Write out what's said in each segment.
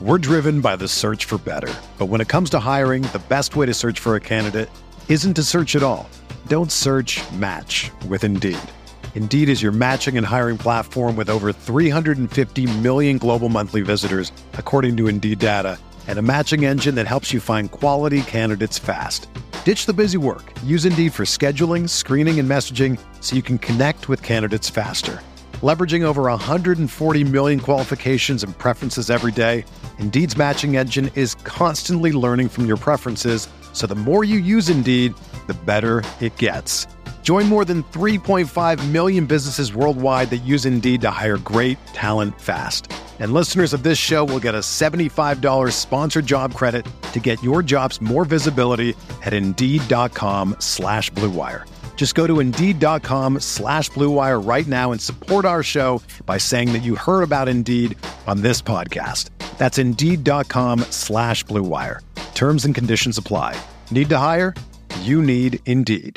We're driven by the search for better. But when it comes to hiring, the best way to search for a candidate isn't to search at all. Don't search, match with Indeed. Indeed is your matching and hiring platform with over 350 million global monthly visitors, according to Indeed data, and a matching engine that helps you find quality candidates fast. Ditch the busy work. Use Indeed for scheduling, screening, and messaging so you can connect with candidates faster. Leveraging over 140 million qualifications and preferences every day, Indeed's matching engine is constantly learning from your preferences, so the more you use Indeed, the better it gets. Join more than 3.5 million businesses worldwide that use Indeed to hire great talent fast. And listeners of this show will get a $75 sponsored job credit to get your jobs more visibility at Indeed.com/Blue Wire. Just go to Indeed.com/Blue Wire right now and support our show by saying that you heard about Indeed on this podcast. That's Indeed.com/Blue Wire. Terms and conditions apply. Need to hire? You need Indeed.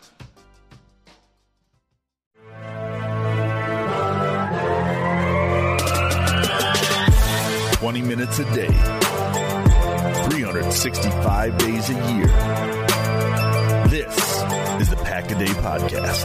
20 minutes a day, 365 days a year. This is the Pack-A-Day Podcast.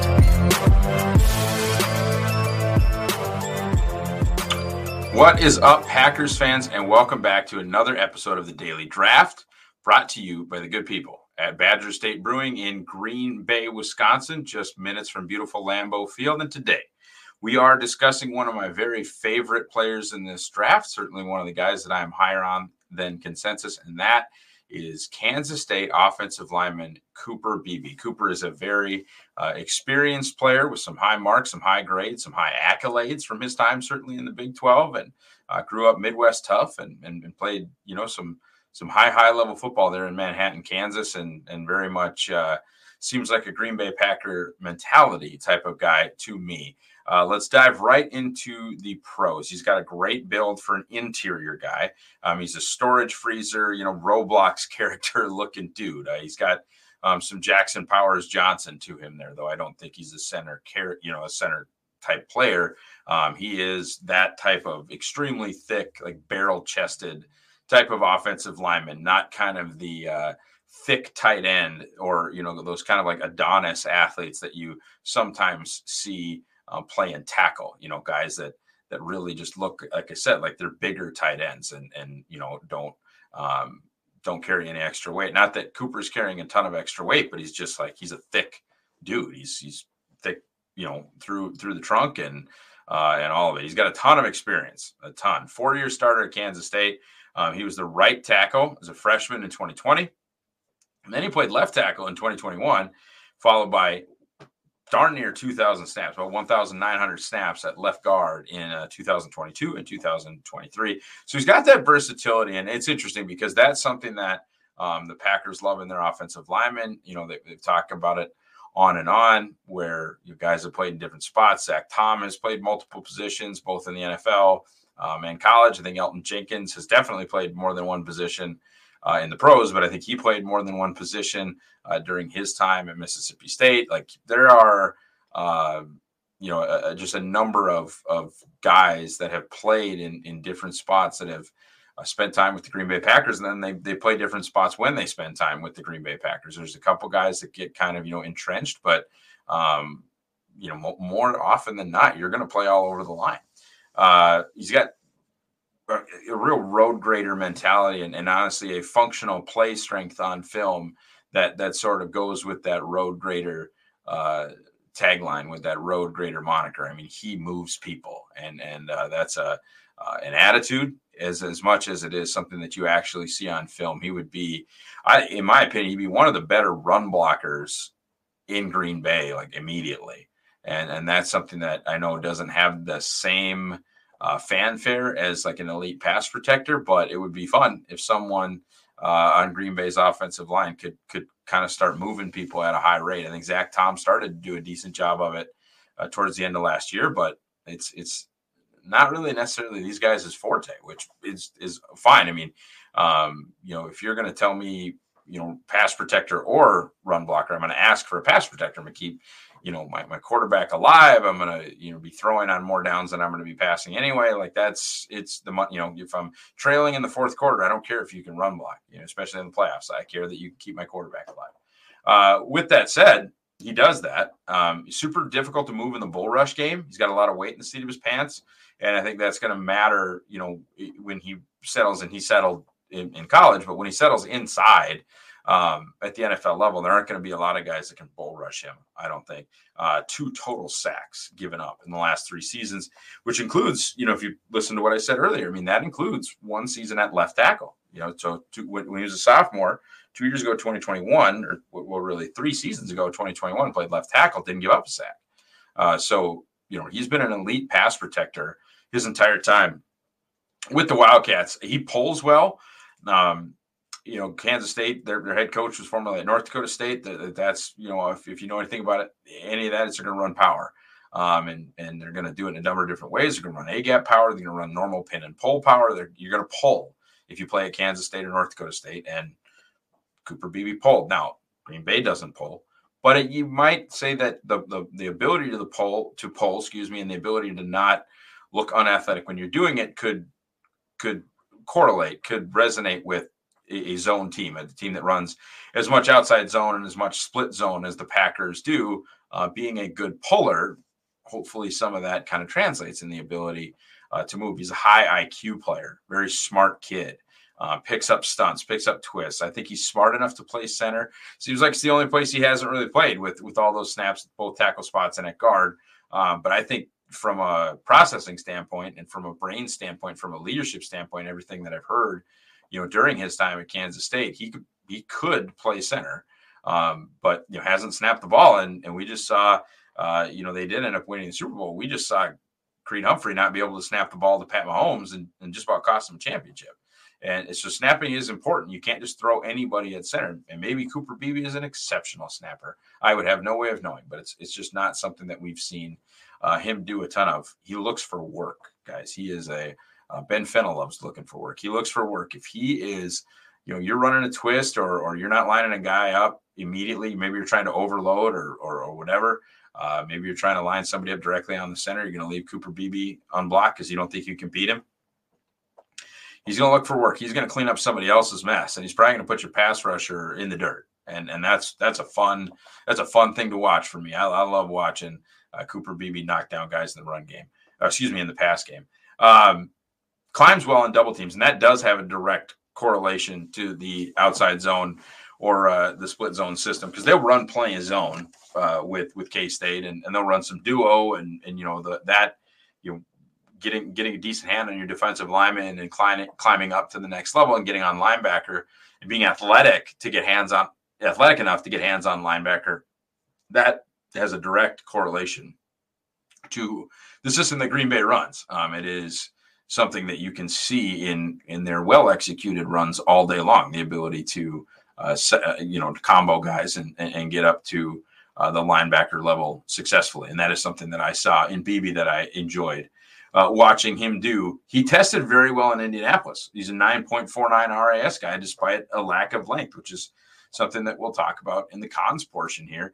What is up, Packers fans, and welcome back to another episode of the Daily Draft, brought to you by the good people at Badger State Brewing in Green Bay, Wisconsin, just minutes from beautiful Lambeau Field. And today, we are discussing one of my very favorite players in this draft, certainly one of the guys that I am higher on than consensus, and that is Kansas State offensive lineman Cooper Beebe. Cooper is a very experienced player with some high marks, some high grades, some high accolades from his time, certainly in the Big 12, and grew up Midwest tough and played, some high level football there in Manhattan, Kansas, and very much seems like a Green Bay Packer mentality type of guy to me. Let's dive right into the pros. He's got a great build for an interior guy. He's a storage freezer, Roblox character looking dude. He's got some Jackson Powers Johnson to him there, though I don't think he's a center type player. He is that type of extremely thick, like barrel chested type of offensive lineman, not kind of the thick tight end or, those kind of like Adonis athletes that you sometimes see play and tackle, guys that really just look, like I said, like they're bigger tight ends and don't carry any extra weight. Not that Cooper's carrying a ton of extra weight, but he's just like, he's a thick dude. He's thick, through the trunk and all of it. He's got a ton of experience, a ton. 4-year starter at Kansas State. He was the right tackle as a freshman in 2020. And then he played left tackle in 2021, followed by darn near 2,000 snaps, about 1,900 snaps at left guard in 2022 and 2023. So he's got that versatility, and it's interesting because that's something that the Packers love in their offensive linemen. They've talked about it on and on, where you guys have played in different spots. Zach Tom has played multiple positions, both in the NFL and college. I think Elton Jenkins has definitely played more than one position in the pros, but I think he played more than one position during his time at Mississippi State. Like there are, just a number of guys that have played in different spots that have spent time with the Green Bay Packers, and then they play different spots when they spend time with the Green Bay Packers. There's a couple guys that get kind of, entrenched, but, more often than not, you're going to play all over the line. He's got a real road grader mentality and honestly a functional play strength on film that sort of goes with that road grader tagline, with that road grader moniker. I mean, he moves people, and that's an attitude as much as it is something that you actually see on film. He would be, in my opinion, he'd be one of the better run blockers in Green Bay, like immediately. And that's something that I know doesn't have the same fanfare as like an elite pass protector, but it would be fun if someone on Green Bay's offensive line could kind of start moving people at a high rate. I think Zach Tom started to do a decent job of it towards the end of last year, but it's not really necessarily these guys' forte, which is fine. I mean, if you're going to tell me, pass protector or run blocker, I'm going to ask for a pass protector. I'm going to keep, my quarterback alive. I'm going to, be throwing on more downs than I'm going to be passing anyway. Like if I'm trailing in the fourth quarter, I don't care if you can run block, especially in the playoffs. I care that you can keep my quarterback alive. With that said, he does that. Super difficult to move in the bull rush game. He's got a lot of weight in the seat of his pants. And I think that's going to matter, when he settles, and he settled in college, but when he settles inside, at the NFL level, there aren't going to be a lot of guys that can bull rush him, I don't think. 2 total sacks given up in the last 3 seasons, which includes, if you listen to what I said earlier, that includes 1 season at left tackle. So when he was a sophomore, 2 years ago, 2021, or really 3 seasons ago, 2021, played left tackle, didn't give up a sack. So he's been an elite pass protector his entire time with the Wildcats. He pulls well. Kansas State, their head coach was formerly at North Dakota State. That's, if you know anything about it, any of that, it's going to run power. And they're going to do it in a number of different ways. They're going to run A-gap power. They're going to run normal pin and pull power. You're going to pull if you play at Kansas State or North Dakota State. And Cooper Beebe pulled. Now, Green Bay doesn't pull. But you might say that the ability to pull, and the ability to not look unathletic when you're doing it could correlate, could resonate with a zone team, a team that runs as much outside zone and as much split zone as the Packers do. Being a good puller, hopefully some of that kind of translates in the ability to move. He's a high IQ player, very smart kid, picks up stunts, picks up twists. I think he's smart enough to play center. Seems like it's the only place he hasn't really played with all those snaps, both tackle spots and at guard. But I think from a processing standpoint and from a brain standpoint, from a leadership standpoint, everything that I've heard, during his time at Kansas State, he could play center, but hasn't snapped the ball. And we just saw, they did end up winning the Super Bowl. We just saw Creed Humphrey not be able to snap the ball to Pat Mahomes and just about cost him a championship. And it's just snapping is important. You can't just throw anybody at center. And maybe Cooper Beebe is an exceptional snapper. I would have no way of knowing, but it's just not something that we've seen him do a ton of. He looks for work, guys. He is Ben Fennell loves looking for work. He looks for work. If he is, you're running a twist or you're not lining a guy up immediately, maybe you're trying to overload or whatever. Maybe you're trying to line somebody up directly on the center. You're going to leave Cooper Beebe unblocked because you don't think you can beat him. He's going to look for work. He's going to clean up somebody else's mess, and he's probably going to put your pass rusher in the dirt. And that's a fun thing to watch for me. I love watching Cooper Beebe knock down guys in the run game. In the pass game. Climbs well in double teams, and that does have a direct correlation to the outside zone or the split zone system, because they'll run plenty of zone with K-State, and they'll run some duo and getting a decent hand on your defensive lineman and climbing up to the next level and getting on linebacker and being athletic enough to get hands on linebacker. That has a direct correlation to the system that Green Bay runs. It is something that you can see in their well-executed runs all day long, the ability to combo guys and get up to the linebacker level successfully. And that is something that I saw in Beebe that I enjoyed watching him do. He tested very well in Indianapolis. He's a 9.49 RAS guy, despite a lack of length, which is something that we'll talk about in the cons portion here.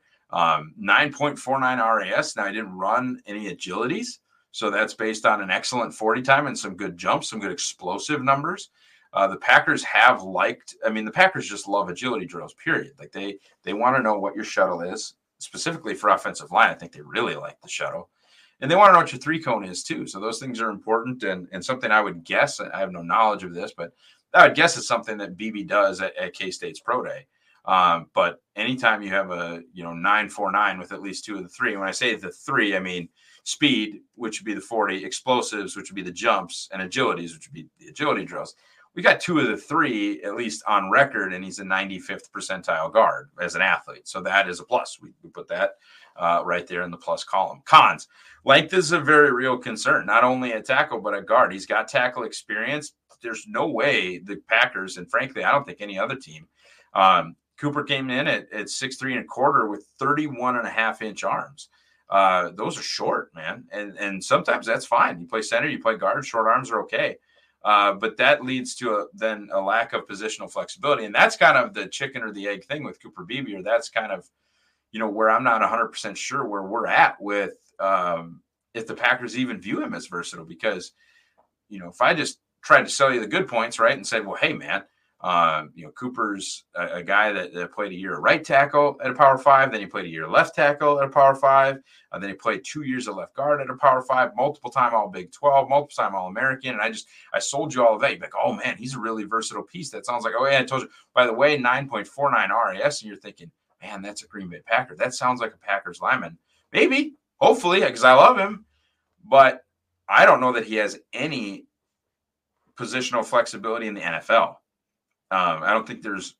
9.49 RAS. Now, he didn't run any agilities, so that's based on an excellent 40 time and some good jumps, some good explosive numbers. The Packers the Packers just love agility drills, period. Like they want to know what your shuttle is, specifically for offensive line. I think they really like the shuttle. And they want to know what your 3-cone is too. So those things are important and something I would guess, I have no knowledge of this, but I would guess it's something that Beebe does at K-State's Pro Day. But anytime you have a 9.49 with at least 2 of the 3, and when I say the 3, I mean speed, which would be the 40, explosives, which would be the jumps, and agilities, which would be the agility drills. We got 2 of the 3 at least on record, and he's a 95th percentile guard as an athlete. So that is a plus. We put that right there in the plus column. Cons. Length is a very real concern, not only at tackle, but at guard. He's got tackle experience. There's no way the Packers, and frankly, I don't think any other team, Cooper came in at 6'3 1/4 with 31.5-inch arms. Those are short, man. And sometimes that's fine. You play center, you play guard, short arms are okay. But that leads to a lack of positional flexibility. And that's kind of the chicken or the egg thing with Cooper Beebe, or that's kind of, where I'm not 100% sure where we're at with if the Packers even view him as versatile, because, if I just tried to sell you the good points, right, and said, well, hey, man, Cooper's a guy that played a year of right tackle at a Power 5, then he played a year left tackle at a Power 5, and then he played 2 years of left guard at a Power 5, multiple time All Big 12, multiple time All American, and I sold you all of that. You're like, oh man, he's a really versatile piece. That sounds like, oh yeah, I told you. By the way, 9.49 RAS, and you're thinking, man, that's a Green Bay Packer. That sounds like a Packers lineman. Maybe, hopefully, because I love him, but I don't know that he has any positional flexibility in the NFL. I don't think there was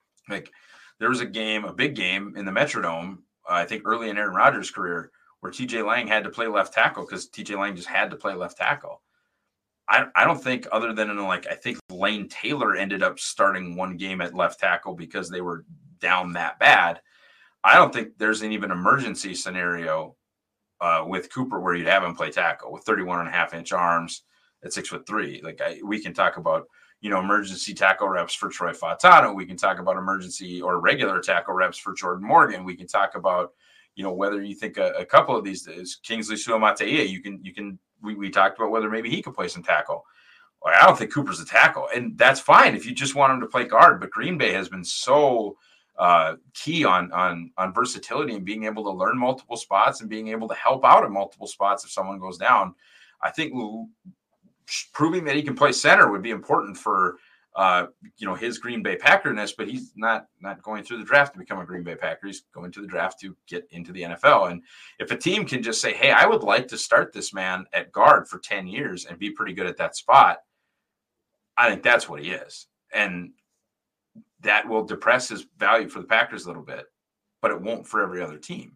a big game in the Metrodome, I think early in Aaron Rodgers' career, where TJ Lang had to play left tackle because TJ Lang just had to play left tackle. I don't think, other than I think Lane Taylor ended up starting one game at left tackle because they were down that bad. I don't think there's an even emergency scenario with Cooper where you'd have him play tackle with 31.5-inch arms at 6'3". We can talk about, emergency tackle reps for Troy Fautano. We can talk about emergency or regular tackle reps for Jordan Morgan. We can talk about, whether you think a couple of these days, Kingsley Suamataia, we talked about whether maybe he could play some tackle. Well, I don't think Cooper's a tackle, and that's fine if you just want him to play guard. But Green Bay has been so key on versatility and being able to learn multiple spots and being able to help out at multiple spots if someone goes down. I think proving that he can play center would be important for his Green Bay Packerness, but he's not going through the draft to become a Green Bay Packer. He's going to the draft to get into the NFL. And if a team can just say, hey, I would like to start this man at guard for 10 years and be pretty good at that spot, I think that's what he is. And that will depress his value for the Packers a little bit, but it won't for every other team.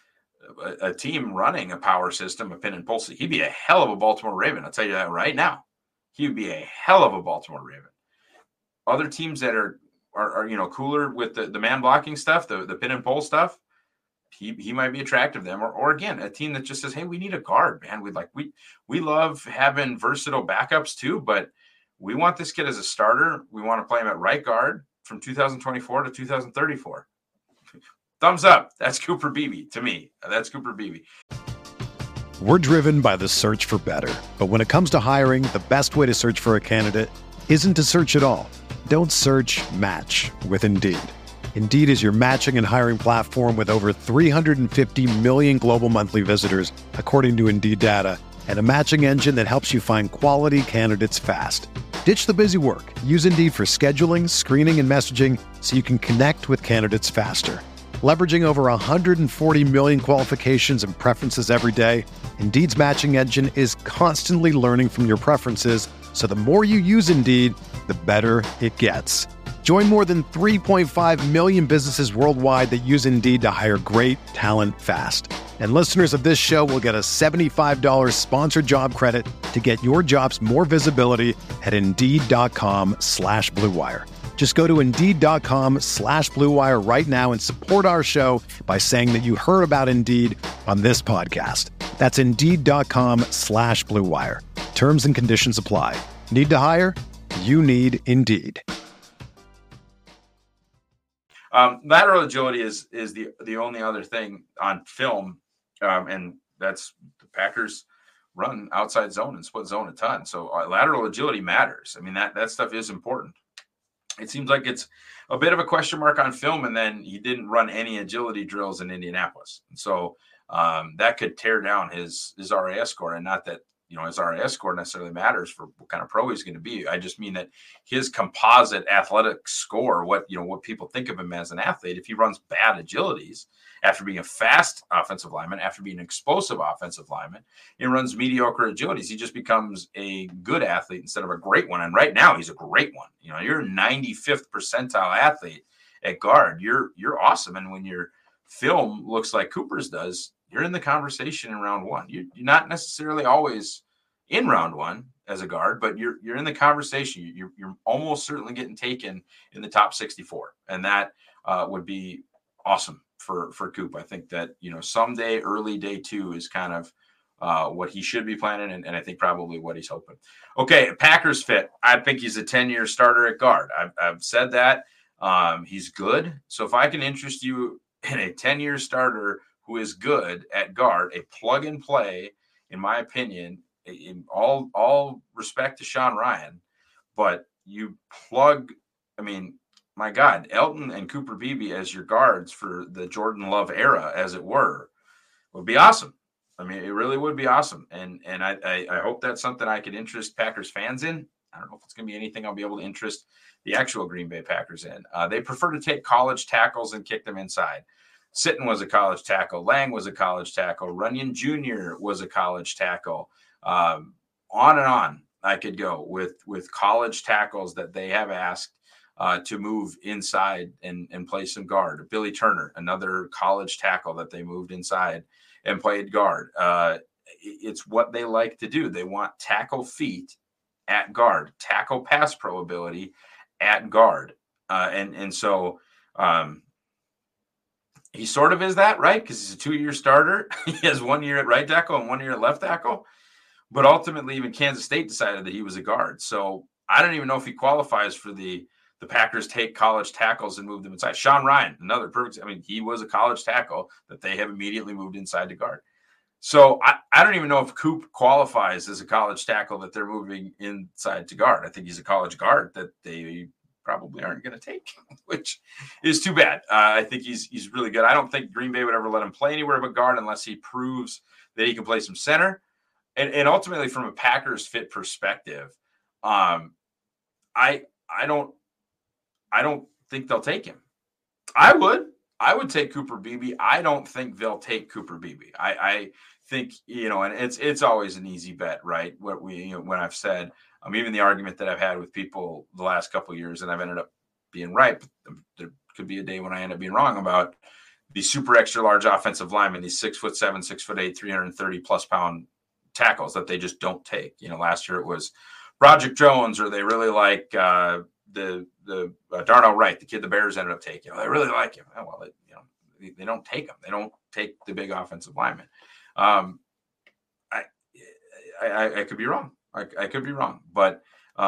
A team running a power system, a pin and pull, he'd be a hell of a Baltimore Raven. I'll tell you that right now. He would be a hell of a Baltimore Raven. Other teams that are cooler with the man blocking stuff, the pin and pull stuff, he might be attractive to them. Or again, a team that just says, hey, we need a guard, man. We love having versatile backups too, but we want this kid as a starter. We want to play him at right guard from 2024 to 2034. Thumbs up. That's Cooper Beebe to me. That's Cooper Beebe. We're driven by the search for better. But when it comes to hiring, the best way to search for a candidate isn't to search at all. Don't search, match with Indeed. Indeed is your matching and hiring platform with over 350 million global monthly visitors, according to Indeed data, and a matching engine that helps you find quality candidates fast. Ditch the busy work. Use Indeed for scheduling, screening, and messaging so you can connect with candidates faster. Leveraging over 140 million qualifications and preferences every day, Indeed's matching engine is constantly learning from your preferences, so the more you use Indeed, the better it gets. Join more than 3.5 million businesses worldwide that use Indeed to hire great talent fast. And listeners of this show will get a $75 sponsored job credit to get your jobs more visibility at Indeed.com/Blue Wire. Just go to Indeed.com/Blue Wire right now and support our show by saying that you heard about Indeed on this podcast. That's Indeed.com/Blue Wire. Terms and conditions apply. Need to hire? You need Indeed. Lateral agility is the only other thing on film, and that's the Packers run outside zone and split zone a ton. So lateral agility matters. I mean, that stuff is important. It seems like it's a bit of a question mark on film, and then he didn't run any agility drills in Indianapolis. And so that could tear down his RAS score, and not that, his RAS score necessarily matters for what kind of pro he's going to be. I just mean that his composite athletic score, what people think of him as an athlete, if he runs bad agilities after being a fast offensive lineman, after being an explosive offensive lineman, he runs mediocre agilities, he just becomes a good athlete instead of a great one. And right now he's a great one. You're a 95th percentile athlete at guard. You're awesome. And when your film looks like Cooper's does, you're in the conversation in round one. You're not necessarily always in round one as a guard, but you're in the conversation. You're almost certainly getting taken in the top 64, and that would be awesome for Coop. I think that someday early day 2 is kind of what he should be planning, and I think probably what he's hoping. Okay, Packers fit. I think he's a 10-year starter at guard. I've said that. He's good. So if I can interest you and a 10-year starter who is good at guard, a plug and play, in my opinion, in all respect to Sean Ryan, but you plug, I mean, my God, Elton and Cooper Beebe as your guards for the Jordan Love era, as it were, would be awesome. I mean, it really would be awesome. And I hope that's something I could interest Packers fans in. I don't know if it's going to be anything I'll be able to interest the actual Green Bay Packers in. They prefer to take college tackles and kick them inside. Sitton was a college tackle. Lang was a college tackle. Runyon Jr. was a college tackle. On and on I could go with college tackles that they have asked to move inside and play some guard. Billy Turner, another college tackle that they moved inside and played guard. It's what they like to do. They want tackle feet at guard, tackle pass pro ability at guard. So he sort of is that, right? Because he's a 2-year starter. He has 1 year at right tackle and 1 year at left tackle. But ultimately, even Kansas State decided that he was a guard. So I don't even know if he qualifies for the Packers take college tackles and move them inside. Sean Ryan, another perfect. I mean, he was a college tackle that they have immediately moved inside to guard. So I don't even know if Coop qualifies as a college tackle that they're moving inside to guard. I think he's a college guard that they probably aren't going to take, which is too bad. I think he's really good. I don't think Green Bay would ever let him play anywhere but guard unless he proves that he can play some center. And ultimately, from a Packers fit perspective, I don't think they'll take him. I would take Cooper Beebe. I don't think they'll take Cooper Beebe. I think, and it's always an easy bet, right? When I've said, even the argument that I've had with people the last couple of years, and I've ended up being right, but there could be a day when I end up being wrong about the super extra large offensive linemen, these 6'7", 6'8", 330+ pound tackles that they just don't take. Last year it was Broderick Jones, or they really like the Darnell Wright, the kid the Bears ended up taking. They really like him. Oh, well, they don't take him. They don't take the big offensive lineman. I could be wrong. I could be wrong, but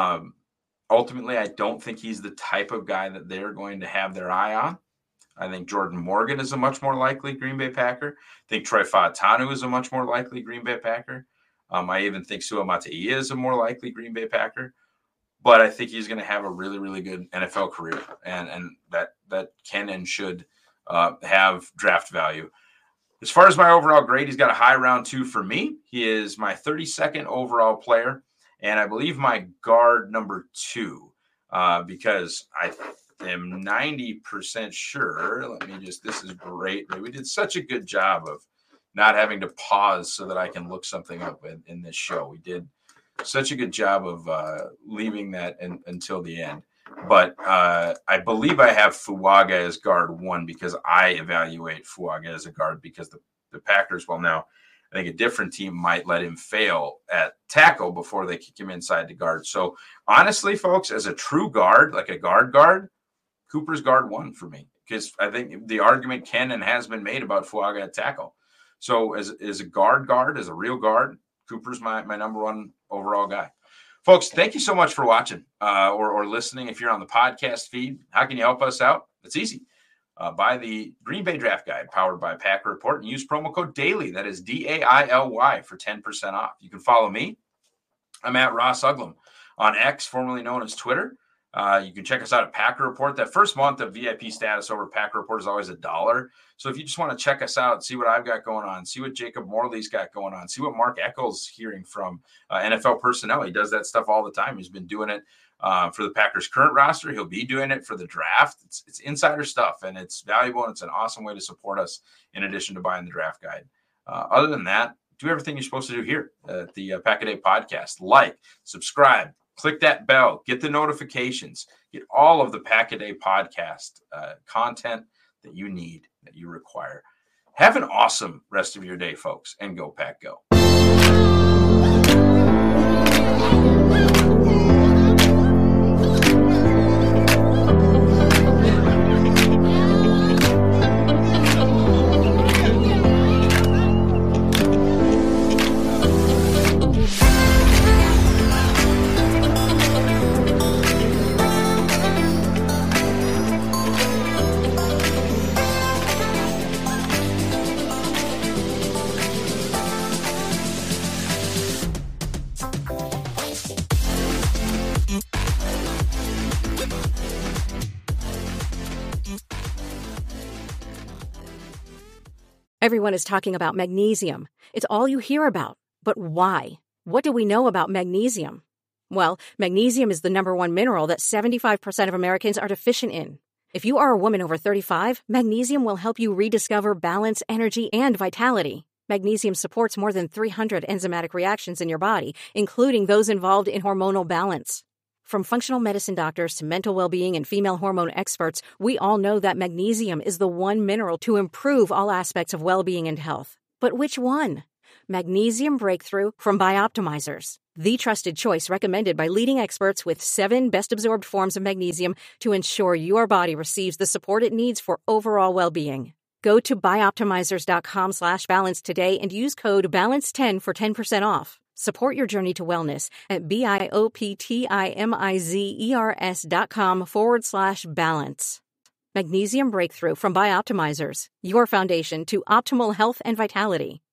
ultimately, I don't think he's the type of guy that they're going to have their eye on. I think Jordan Morgan is a much more likely Green Bay Packer. I think Troy Fautanu is a much more likely Green Bay Packer. I even think Sua Mata'ia is a more likely Green Bay Packer. But I think he's going to have a really, really good NFL career, and that can and should have draft value. As far as my overall grade, he's got a high round 2 for me. He is my 32nd overall player, and I believe my guard number 2, because I am 90% sure. This is great. We did such a good job of not having to pause so that I can look something up in this show. We did such a good job of leaving that until the end. But I believe I have Fuaga as guard 1 because I evaluate Fuaga as a guard because the Packers, well, now I think a different team might let him fail at tackle before they kick him inside to guard. So honestly, folks, as a true guard, like a guard, Cooper's guard 1 for me, because I think the argument can and has been made about Fuaga at tackle. So as a guard, as a real guard, Cooper's my number 1 overall guy. Folks, thank you so much for watching or listening. If you're on the podcast feed, how can you help us out? It's easy. Buy the Green Bay Draft Guide powered by Packer Report and use promo code DAILY. That is DAILY for 10% off. You can follow me. I'm at Ross Uglum on X, formerly known as Twitter. You can check us out at Packer Report. That first month of VIP status over Packer Report is always $1. So if you just want to check us out, see what I've got going on, see what Jacob Morley's got going on, see what Mark Eccles hearing from NFL personnel. He does that stuff all the time. He's been doing it for the Packers' current roster. He'll be doing it for the draft. It's insider stuff, and it's valuable, and it's an awesome way to support us in addition to buying the draft guide. Other than that, do everything you're supposed to do here at the Pack-A-Day podcast. Like, subscribe, click that bell, get the notifications, get all of the Pack-A-Day podcast content that you need, that you require. Have an awesome rest of your day, folks, and go Pack Go. Everyone is talking about magnesium. It's all you hear about. But why? What do we know about magnesium? Well, magnesium is the number one mineral that 75% of Americans are deficient in. If you are a woman over 35, magnesium will help you rediscover balance, energy, and vitality. Magnesium supports more than 300 enzymatic reactions in your body, including those involved in hormonal balance. From functional medicine doctors to mental well-being and female hormone experts, we all know that magnesium is the one mineral to improve all aspects of well-being and health. But which one? Magnesium Breakthrough from Bioptimizers, the trusted choice recommended by leading experts with 7 best-absorbed forms of magnesium to ensure your body receives the support it needs for overall well-being. Go to bioptimizers.com/balance today and use code BALANCE10 for 10% off. Support your journey to wellness at bioptimizers.com/balance. Magnesium Breakthrough from Bioptimizers, your foundation to optimal health and vitality.